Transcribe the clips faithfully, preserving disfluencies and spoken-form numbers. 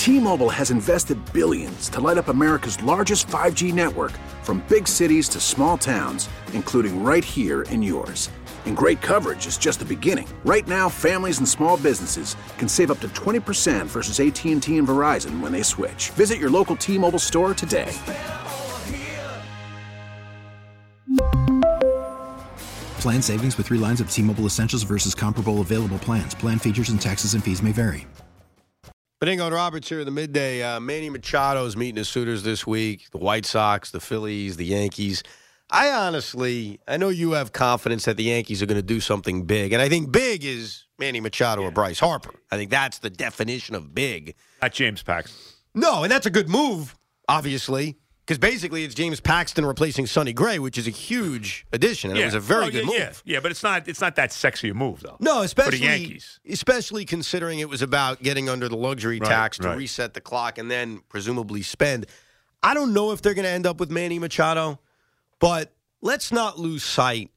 T-Mobile has invested billions to light up America's largest five G network, from big cities to small towns, including right here in yours. And great coverage is just the beginning. Right now, families and small businesses can save up to twenty percent versus A T and T and Verizon when they switch. Visit your local T-Mobile store today. Plan savings with three lines of T-Mobile Essentials versus comparable available plans. Plan features and taxes and fees may vary. Benigno and Roberts here in the midday. Uh, Manny Machado's meeting his suitors this week. The White Sox, the Phillies, the Yankees. I honestly, I know you have confidence that the Yankees are going to do something big. And I think big is Manny Machado yeah. or Bryce Harper. I think that's the definition of big. Not James Paxton. No, and that's a good move, obviously. Because basically it's James Paxton replacing Sonny Gray, which is a huge addition, and yeah. it was a very oh, good yeah, move. Yeah. yeah, but it's not it's not that sexy a move, though. No, especially for the Yankees. Especially considering it was about getting under the luxury right, tax to right. reset the clock and then presumably spend. I don't know if they're going to end up with Manny Machado, but let's not lose sight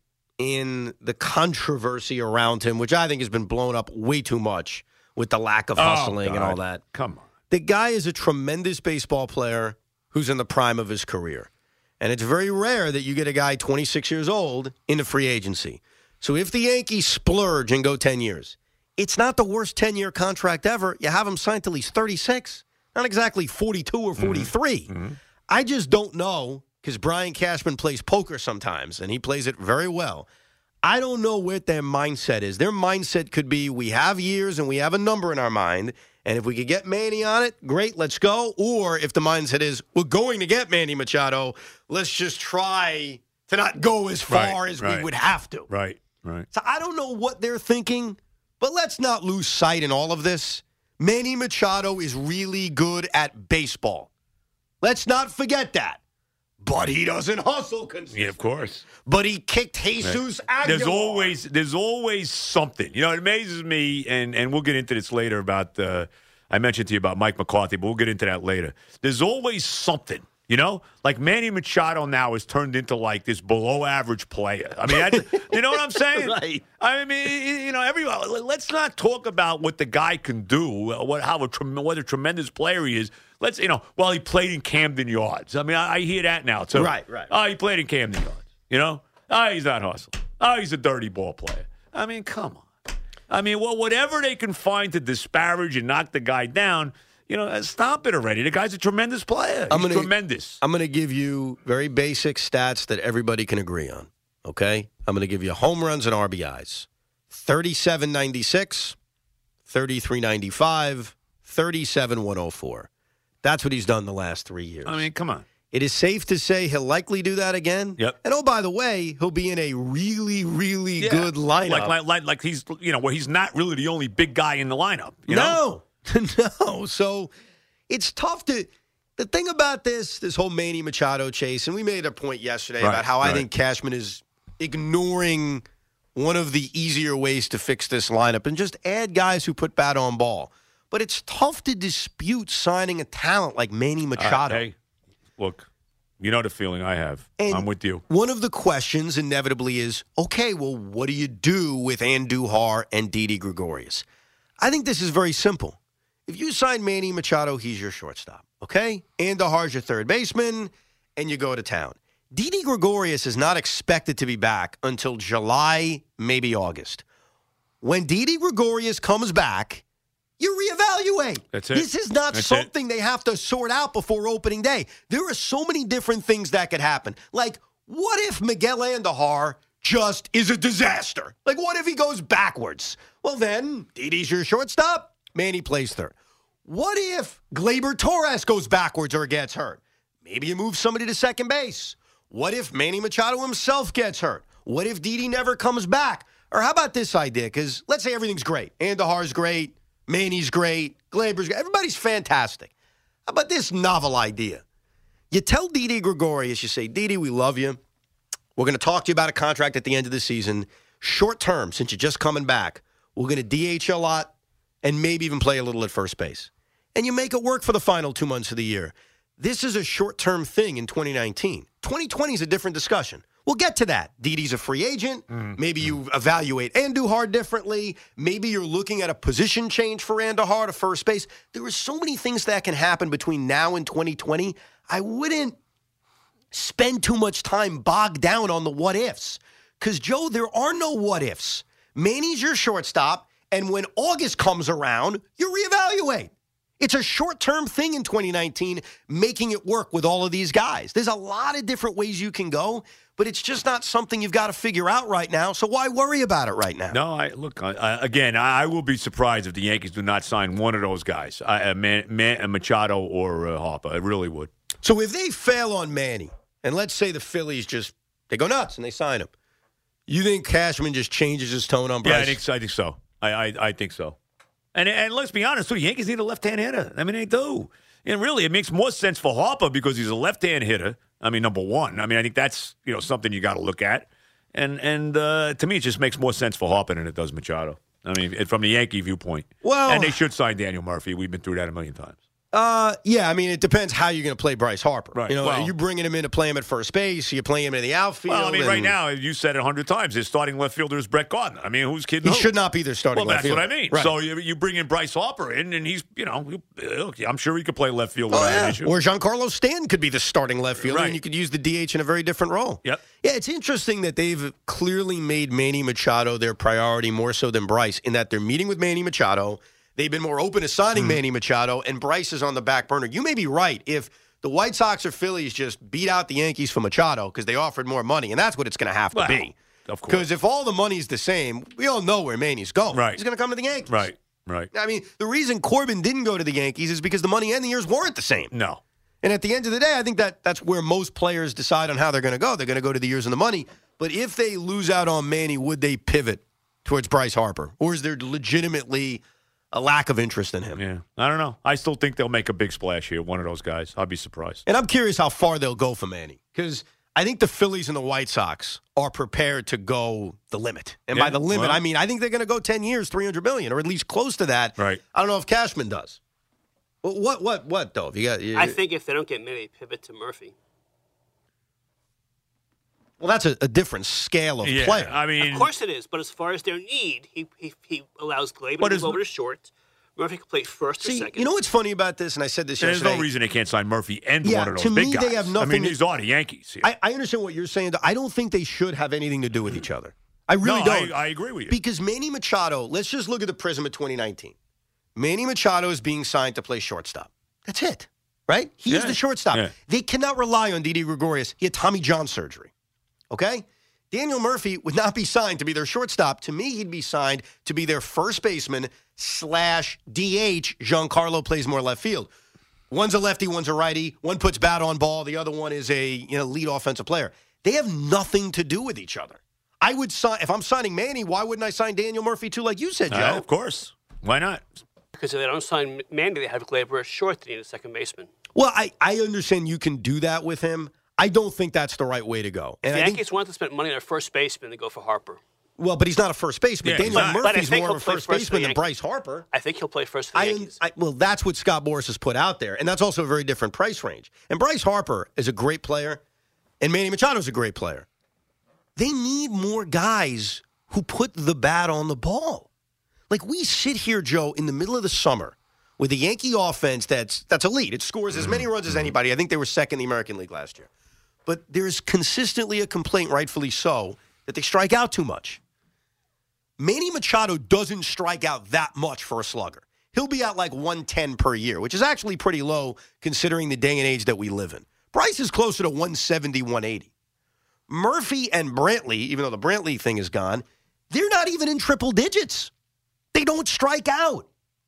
in the controversy around him, which I think has been blown up way too much with the lack of hustling oh, and all that. Come on. The guy is a tremendous baseball player who's in the prime of his career. And it's very rare that you get a guy twenty-six years old into free agency. So if the Yankees splurge and go ten years, it's not the worst ten-year contract ever. You have him signed till he's thirty-six, not exactly forty-two or forty-three. Mm-hmm. I just don't know, because Brian Cashman plays poker sometimes, and he plays it very well. I don't know what their mindset is. Their mindset could be, we have years and we have a number in our mind, and if we could get Manny on it, great, let's go. Or if the mindset is, we're going to get Manny Machado, let's just try to not go as far right, as right. we would have to. Right, right. So I don't know what they're thinking, but let's not lose sight in all of this. Manny Machado is really good at baseball. Let's not forget that. But he doesn't hustle consistently. Yeah, of course. But he kicked Jesus right. Aguilar. There's always there's always something. You know, it amazes me, and, and we'll get into this later about, uh, I mentioned to you about Mike McCarthy, but we'll get into that later. There's always something, you know? Like Manny Machado now has turned into like this below-average player. I mean, that's, you know what I'm saying? Right. I mean, you know, everyone, let's not talk about what the guy can do, what how a, what a tremendous player he is. Let's, you know, well, he played in Camden Yards. I mean, I, I hear that now, too. Right, right. Oh, he played in Camden Yards. You know? Oh, he's not hustling. Oh, he's a dirty ball player. I mean, come on. I mean, well, whatever they can find to disparage and knock the guy down, you know, stop it already. The guy's a tremendous player. He's I'm gonna, tremendous. I'm going to give you very basic stats that everybody can agree on, okay? I'm going to give you home runs and R B Is. thirty-seven ninety-six, thirty-three ninety-five, thirty-seven one oh four. That's what he's done the last three years. I mean, come on. It is safe to say he'll likely do that again. Yep. And, oh, by the way, he'll be in a really, really yeah. good lineup. Like, like, like, like he's, you know, where he's not really the only big guy in the lineup. You no. Know? No. So it's tough to – the thing about this, this whole Manny Machado chase, and we made a point yesterday right, about how right. I think Cashman is ignoring one of the easier ways to fix this lineup and just add guys who put bat on ball. But it's tough to dispute signing a talent like Manny Machado. Uh, hey, look, you know the feeling I have. And I'm with you. One of the questions inevitably is, okay, well, what do you do with Andujar and Didi Gregorius? I think this is very simple. If you sign Manny Machado, he's your shortstop, okay? Andujar's your third baseman, and you go to town. Didi Gregorius is not expected to be back until July, maybe August. When Didi Gregorius comes back, you reevaluate. That's it. This is not That's something it. they have to sort out before opening day. There are so many different things that could happen. Like, what if Miguel Andujar just is a disaster? Like, what if he goes backwards? Well, then, Didi's your shortstop. Manny plays third. What if Gleyber Torres goes backwards or gets hurt? Maybe you move somebody to second base. What if Manny Machado himself gets hurt? What if Didi never comes back? Or how about this idea? Because let's say everything's great. Andujar's great. Manny's great. Gleyber's great. Everybody's fantastic. How about this novel idea? You tell Didi Gregorius, you say, Didi, we love you. We're going to talk to you about a contract at the end of the season. Short term, since you're just coming back, we're going to D H a lot and maybe even play a little at first base. And you make it work for the final two months of the year. This is a short-term thing in twenty nineteen. twenty twenty is a different discussion. We'll get to that. Didi's a free agent. Mm-hmm. Maybe you evaluate Andujar differently. Maybe you're looking at a position change for Andujar to first base. There are so many things that can happen between now and twenty twenty. I wouldn't spend too much time bogged down on the what-ifs. Because, Joe, there are no what-ifs. Manny's your shortstop, and when August comes around, you reevaluate. It's a short-term thing in twenty nineteen, making it work with all of these guys. There's a lot of different ways you can go, but it's just not something you've got to figure out right now, so why worry about it right now? No, I look, I, again, I, I will be surprised if the Yankees do not sign one of those guys, I, uh, Man, Man, uh, Machado or uh, Harper. I really would. So if they fail on Manny, and let's say the Phillies just, they go nuts and they sign him, you think Cashman just changes his tone on Bryce? Yeah, I think so. I think so. I, I, I think so. And and let's be honest, too, the Yankees need a left-hand hitter. I mean, they do. And really, it makes more sense for Harper because he's a left-hand hitter. I mean, number one. I mean, I think that's, you know, something you got to look at. And and uh, to me, it just makes more sense for Harper than it does Machado. I mean, from the Yankee viewpoint. Well, and they should sign Daniel Murphy. We've been through that a million times. Uh, yeah, I mean, it depends how you're going to play Bryce Harper. Right. You know, Well, are you bringing him in to play him at first base? Are you playing him in the outfield? Well, I mean, and right now, you said it a hundred times, his starting left fielder is Brett Gardner. I mean, who's kidding He who? should not be their starting Well, left that's fielder. what I mean. Right. So you, you bring in Bryce Harper in, and he's, you know, look, I'm sure he could play left field Oh, without yeah. an issue. Or Giancarlo Stanton could be the starting left fielder, Right. and you could use the D H in a very different role. Yep. Yeah, it's interesting that they've clearly made Manny Machado their priority more so than Bryce, in that they're meeting with Manny Machado. They've been more open to signing mm. Manny Machado, and Bryce is on the back burner. You may be right. If the White Sox or Phillies just beat out the Yankees for Machado because they offered more money, and that's what it's going to have to well, be. Of course. Because if all the money's the same, we all know where Manny's going. Right. He's going to come to the Yankees. Right, right. I mean, the reason Corbin didn't go to the Yankees is because the money and the years weren't the same. No. And at the end of the day, I think that that's where most players decide on how they're going to go. They're going to go to the years and the money. But if they lose out on Manny, would they pivot towards Bryce Harper? Or is there legitimately a lack of interest in him? Yeah, I don't know. I still think they'll make a big splash here, one of those guys. I'd be surprised. And I'm curious how far they'll go for Manny, because I think the Phillies and the White Sox are prepared to go the limit. And Yeah, by the limit, well, I mean, I think they're going to go ten years, three hundred million dollars, or at least close to that. Right. I don't know if Cashman does. Well, what, what, what, though? If you got, you, I think if they don't get Manny, pivot to Murphy. Well, that's a, a different scale of yeah, player. I mean, Of course it is, but as far as their need, he he, he allows Gleyber But to is- move over to short. Murphy can play first or See, second. you know what's funny about this, and I said this there's yesterday. no reason they can't sign Murphy and Yeah, one of those to big me, guys. they have I nothing mean, to- these are the Yankees here. I, I understand what you're saying. I don't think they should have anything to do with each other. I really no, don't. I, I agree with you. Because Manny Machado, let's just look at the prism of twenty nineteen. Manny Machado is being signed to play shortstop. That's it, right? He's Yeah. the shortstop. Yeah. They cannot rely on Didi Gregorius. He had Tommy John surgery, okay? Daniel Murphy would not be signed to be their shortstop. To me, he'd be signed to be their first baseman slash D H. Giancarlo plays more left field. One's a lefty, one's a righty. One puts bat on ball. The other one is a you know lead offensive player. They have nothing to do with each other. I would sign if I'm signing Manny. Why wouldn't I sign Daniel Murphy too, like you said, Joe? Uh, of course. Why not? Because if they don't sign Manny, they have Gleyber at short. They need a second baseman. Well, I, I understand you can do that with him. I don't think that's the right way to go. And The I Yankees think, want to spend money on their first baseman. They go for Harper. well, but he's not a first baseman. Yeah, Daniel he's not. But I Murphy's think more of he'll a play first first for the baseman than Yankees. Bryce Harper. I think he'll play first for the I, Yankees. I, well, that's what Scott Boras has put out there, and that's also a very different price range. And Bryce Harper is a great player, and Manny Machado is a great player. They need more guys who put the bat on the ball. Like, we sit here, Joe, in the middle of the summer with a Yankee offense that's that's elite. It scores as many runs as anybody. I think they were second in the American League last year. But there's consistently a complaint, rightfully so, that they strike out too much. Manny Machado doesn't strike out that much for a slugger. He'll be out like one ten per year, which is actually pretty low considering the day and age that we live in. Bryce is closer to one seventy, one eighty. Murphy and Brantley, even though the Brantley thing is gone, they're not even in triple digits. They don't strike out.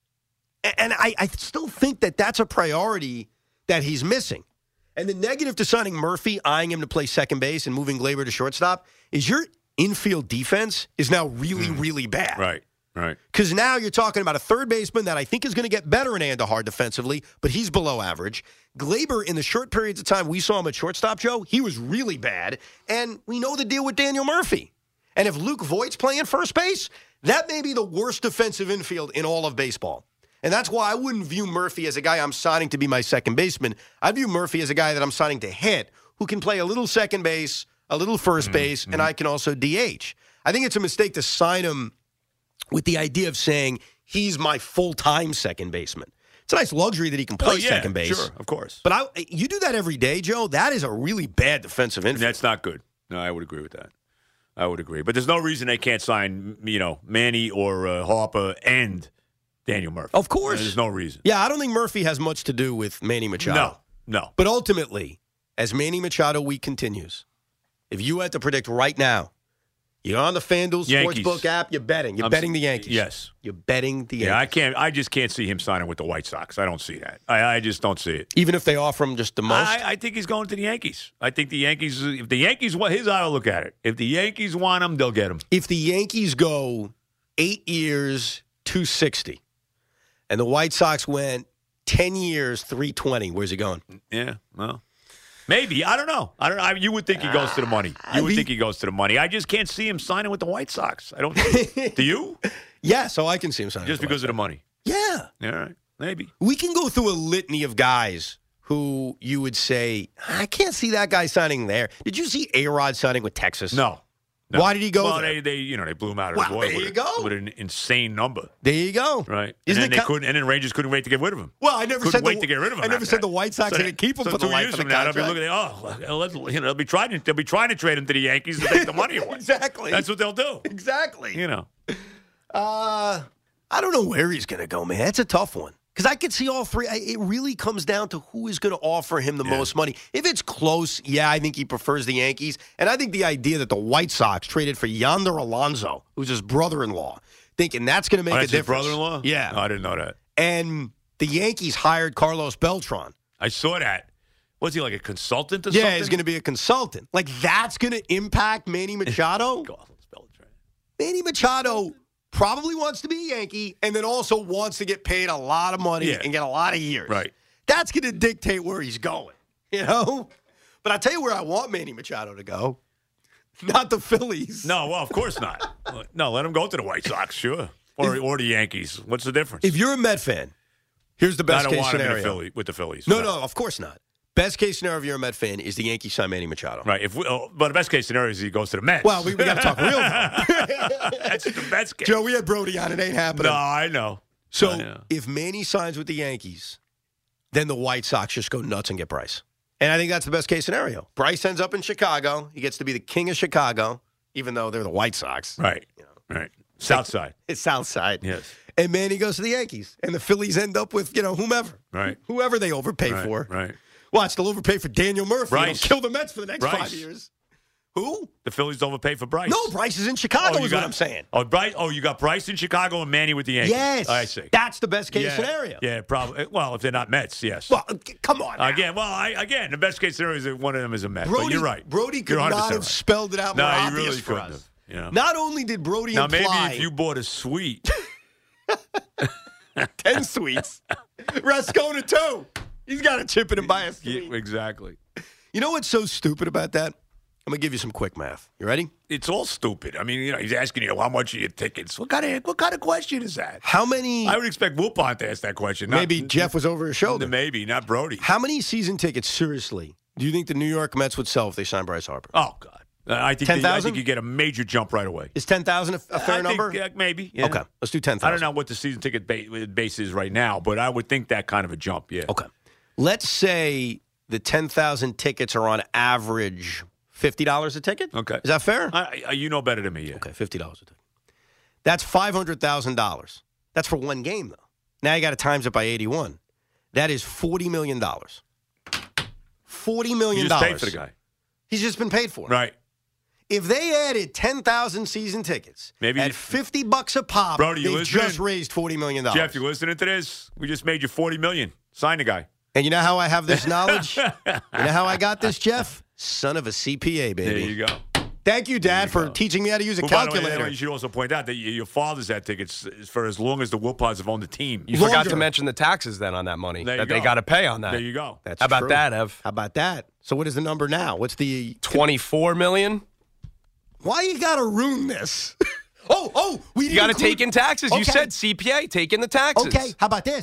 And I, I still think that that's a priority that he's missing. And the negative to signing Murphy, eyeing him to play second base and moving Gleyber to shortstop, is your infield defense is now really, mm. really bad. Right, right. Because now you're talking about a third baseman that I think is going to get better in Andujar defensively, but he's below average. Gleyber, in the short periods of time we saw him at shortstop, Joe, he was really bad. And we know the deal with Daniel Murphy. And if Luke Voigt's playing first base, that may be the worst defensive infield in all of baseball. And that's why I wouldn't view Murphy as a guy I'm signing to be my second baseman. I view Murphy as a guy that I'm signing to hit, who can play a little second base, a little first Mm-hmm. base, and I can also D H. I think it's a mistake to sign him with the idea of saying he's my full-time second baseman. It's a nice luxury that he can play Oh, yeah, second base. sure, of course. But I, you do that every day, Joe. That is a really bad defensive infield. That's not good. No, I would agree with that. I would agree. But there's no reason they can't sign, you know, Manny or uh, Harper and Daniel Murphy. Of course. There's no reason. Yeah, I don't think Murphy has much to do with Manny Machado. No, no. But ultimately, as Manny Machado week continues, if you had to predict right now, you're on the FanDuel Yankees. Sportsbook app, you're betting. You're I'm betting s- the Yankees. yes. You're betting the Yankees. Yeah, I can't. I just can't see him signing with the White Sox. I don't see that. I, I just don't see it. Even if they offer him just the most? I, I think he's going to the Yankees. I think the Yankees. If the Yankees want, here's how I look at it. If the Yankees want him, they'll get him. If the Yankees go eight years, two sixty, and the White Sox went ten years, three twenty, where's he going? Yeah. Well. Maybe. I don't know. I don't know. I, you would think he goes to the money. You would think he goes to the money. I just can't see him signing with the White Sox. I don't. Do you? Yeah, so I can see him signing. Just with the because of the White money. Sox. Yeah. All right. Maybe. We can go through a litany of guys who you would say, I can't see that guy signing there. Did you see A-Rod signing with Texas? No. No. Why did he go Well, there? they, they, you know, they blew him out of Well, his water there with, you a- go. with an insane number, There you go. right? Isn't and then it they co- couldn't, and then Rangers couldn't wait to get rid of him. Well, I never couldn't said wait the, to get rid of him. I never after said that. the White Sox So didn't keep him so for the two life years of the from now, they'll be contract. looking at, oh, let's, you know, they'll be trying to, they'll be trying to trade him to the Yankees to take the money away. Exactly. That's what they'll do. Exactly. You know, Uh, I don't know where he's going to go, man. That's a tough one. Because I could see all three. I, it really comes down to who is going to offer him the Yeah. most money. If it's close, yeah, I think he prefers the Yankees. And I think the idea that the White Sox traded for Yonder Alonso, who's his brother-in-law, thinking that's going to make oh, a that's his difference. brother-in-law. Yeah. No, I didn't know that. And the Yankees hired Carlos Beltran. I saw that. Was he like a consultant or Yeah, something? he's going to be a consultant. Like, that's going to impact Manny Machado? God, let's spell it right. Manny Machado probably wants to be a Yankee and then also wants to get paid a lot of money Yeah. and get a lot of years. Right. That's going to dictate where he's going, you know? But I'll tell you where I want Manny Machado to go. Not the Phillies. No, well, of course not. No, let him go to the White Sox, sure, or or the Yankees. What's the difference? If you're a Met fan, here's the best I don't case want him in scenario. the Philly, with the Phillies. No, no, of course not. Best case scenario if you're a Met fan is the Yankees sign Manny Machado. Right. If we, oh, but the best case scenario is he goes to the Mets. Well, we, we got to talk real. That's the best case. Joe, we had Brody on. It ain't happening. No, I know. So I know. if Manny signs with the Yankees, then the White Sox just go nuts and get Bryce. And I think that's the best case scenario. Bryce ends up in Chicago. He gets to be the king of Chicago, even though they're the White Sox. Right. Right. South side. It's South Side. Yes. And Manny goes to the Yankees. And the Phillies end up with, you know, whomever. Right. Whoever they overpay Right, for. right. Watch, they'll overpay for Daniel Murphy. Bryce. They'll kill the Mets for the next Bryce. five years. Who? The Phillies overpay for Bryce. No, Bryce is in Chicago you is got, what I'm saying. Oh, Bryce. Oh, you got Bryce in Chicago and Manny with the Yankees. Yes. I see. That's the best case yeah. scenario. Yeah, probably. Well, if they're not Mets, yes. Well, come on now. Again, well, I, again, the best case scenario is that one of them is a Met. Brody, but you're right. Brody could You're one hundred not percent have right. spelled it out more No, you obvious really for couldn't us. have. You know. Not only did Brody Now, imply maybe if you bought a suite. ten suites, Rascona too. He's got to chip it and buy a suite. Yeah, exactly. You know what's so stupid about that? I'm gonna give you some quick math. You ready? It's all stupid. I mean, you know, he's asking you how much are your tickets. What kind of what kind of question is that? How many? I would expect Wilpon to ask that question. Not, maybe Jeff was over his shoulder. Maybe not Brody. How many season tickets, seriously, do you think the New York Mets would sell if they signed Bryce Harper? Oh God, uh, I think ten they- I thousand? think you get a major jump right away. Is ten thousand a, a fair I number? Think, uh, maybe. Yeah. Okay, let's do ten I thousand. don't know what the season ticket ba- base is right now, but I would think that kind of a jump. Yeah. Okay, let's say the ten thousand tickets are on average fifty dollars a ticket. Okay. Is that fair? I, I, you know better than me. Yeah. Okay, fifty dollars a ticket. That's five hundred thousand dollars. That's for one game, though. Now you got to times it by eighty-one. That is forty million dollars. forty million You dollars. just paid for the guy. He's just been paid for. Right. If they added ten thousand season tickets Maybe at you- fifty bucks a pop, Brody, you they listening? just raised forty million dollars. Jeff, you listening to this? We just made you forty million dollars. Sign the guy. And you know how I have this knowledge? You know how I got this, Jeff? Son of a C P A, baby. There you go. Thank you, Dad, for teaching me how to use a Well, by the way, calculator. you should also point out that y- your father's had tickets for as long as the Wilpons have owned the team. You forgot Longer. to mention the taxes then on that money There you that they go. got to pay on that. There you go. That's How about true. that, Ev? How about that? So what is the number now? What's the... twenty-four million. Why you got to ruin this? oh, oh, we You got to include- take in taxes. You Okay. said C P A. Take in the taxes. Okay, how about this?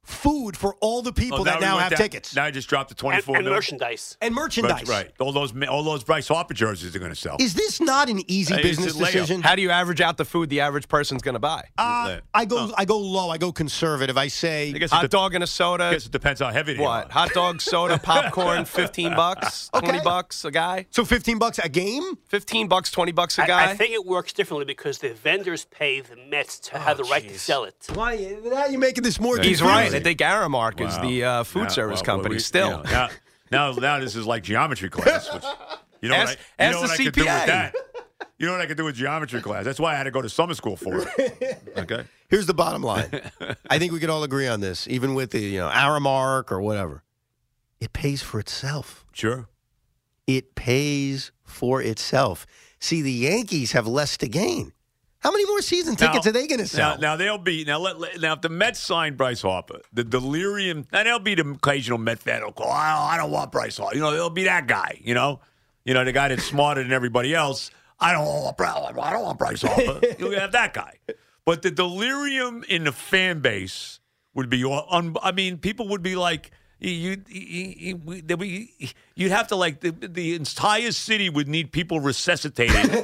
food for all the people Oh, that we now went have down- tickets. Now I just dropped the And, twenty-four and mil. merchandise. And merchandise. Right, right. All those all those Bryce Harper jerseys they're going to sell. Is this not an easy Uh, it's business a layup. decision? How do you average out the food the average person's going to buy? Uh, I go I go low. I go conservative. I say I guess Hot it, dog and a I soda. guess it depends how heavy they What? are. Hot dog, soda, popcorn, fifteen bucks, Okay. twenty bucks a guy. so fifteen bucks a game. Fifteen bucks, twenty bucks a I, guy. I think it works differently because the vendors pay the Mets to have the right to sell it. Why now you're making this more? He's confusing. right. I think Aramark is Wow. the uh, food Now- service well, company. well, we- Still, you know, now, now, now this is like geometry class. Which, you know Ask- what I, you ask know the what I could do C P A. with that? You know what I could do with geometry class? That's why I had to go to summer school for it. Okay. Here's the bottom line. I think we could all agree on this, even with the you know Aramark or whatever. It pays for itself. Sure. It pays for itself. See, the Yankees have less to gain. How many more season tickets Now- are they going to sell? Now, now they'll be now. Let, let- now if the Mets sign Bryce Harper, the delirium. Now there'll be the occasional Met fan who'll call. I don't, I don't want Bryce Harper. You know, there'll be that guy. You know, you know the guy that's smarter than everybody else. I don't want. Bryce- I don't want Bryce Harper. You'll have that guy. But the delirium in the fan base would be. Un, I mean, people would be like. You, you, you, there'd be- you'd have to like the, the entire city would need people resuscitated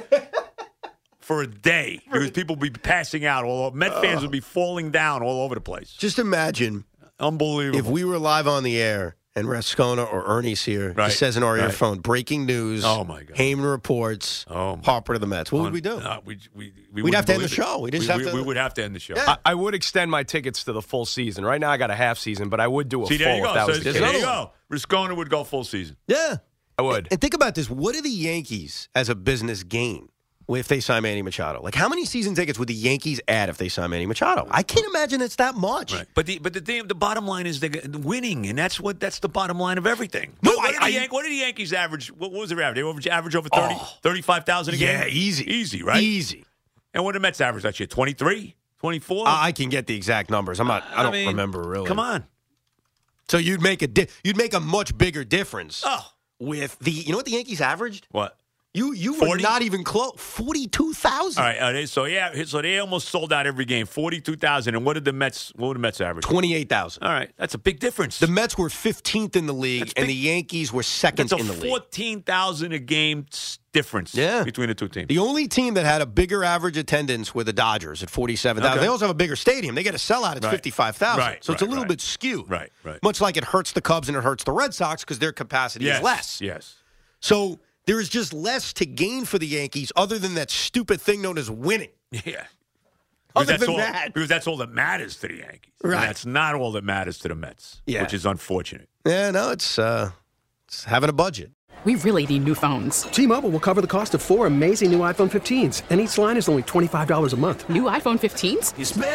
for a day because people would be passing out. All over. Met fans would be falling down all over the place. Just imagine Unbelievable. if we were live on the air and Rascona or Ernie's here, Right, he says in our right. earphone, breaking news. Oh, my God. Heyman reports. Oh, my Harper to the Mets. What would we do? Uh, we, we, we We'd have to end wouldn't the believe show. it. We just we, have we, to- we would have to end the show. Yeah. I, I would extend my tickets to the full season. Right now, I got a half season, but I would do a See, full there you if go. that So, was the there case. you go. Rascona would go full season. Yeah. I would. And think about this. What do the Yankees as a business gain if they sign Manny Machado? Like, how many season tickets would the Yankees add if they sign Manny Machado? I can't imagine it's that much. Right. But the but the thing, the bottom line is they're winning, and that's what that's the bottom line of everything. No, what, what, I- did the I- Yan- what did the Yankees average? What, what was their average? They average, average over thirty, Oh. thirty-five thousand a game? Yeah, easy. Easy, right? Easy. And what did the Mets average that year? twenty-three, twenty-four? I I can get the exact numbers. I'm not. I don't mean, remember really. Come on. So you'd make a di- you'd make a much bigger difference Oh. with the. You know what the Yankees averaged? What? You you were forty? not even close. Forty-two thousand. All right. Uh, they- so, yeah, so they almost sold out every game, forty-two thousand. And what did the Mets, what did the Mets average? Twenty-eight thousand. All right. That's a big difference. The Mets were fifteenth in the league, That's and big. the Yankees were second That's a in the league. fourteen thousand a game s- difference Yeah. between the two teams. The only team that had a bigger average attendance were the Dodgers at forty-seven thousand. Okay. They also have a bigger stadium. They get a sellout. It's Right. fifty-five thousand. Right, So it's a right, little right. bit skewed. Right, right. Much like it hurts the Cubs and it hurts the Red Sox because their capacity yes, is less. Yes. So there is just less to gain for the Yankees other than that stupid thing known as winning. Yeah. Because Other that's than all, that. because that's all that matters to the Yankees. And Right. that's not all that matters to the Mets, Yeah. which is unfortunate. Yeah, no, it's uh, it's having a budget. We really need new phones. T-Mobile will cover the cost of four amazing new iPhone fifteens, and each line is only twenty-five dollars a month. New iPhone fifteens?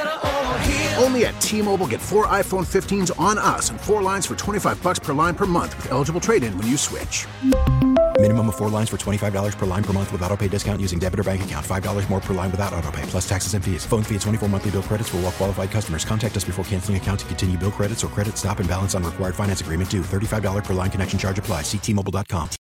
Only at T-Mobile, get four iPhone fifteens on us and four lines for twenty-five bucks per line per month with eligible trade-in when you switch. Minimum of four lines for twenty-five dollars per line per month with autopay discount using debit or bank account. five dollars more per line without autopay, plus taxes and fees. Phone fee at twenty-four monthly bill credits for well-qualified customers. Contact us before canceling account to continue bill credits or credit stop and balance on required finance agreement due. thirty-five dollars per line connection charge applies. See T Mobile dot com.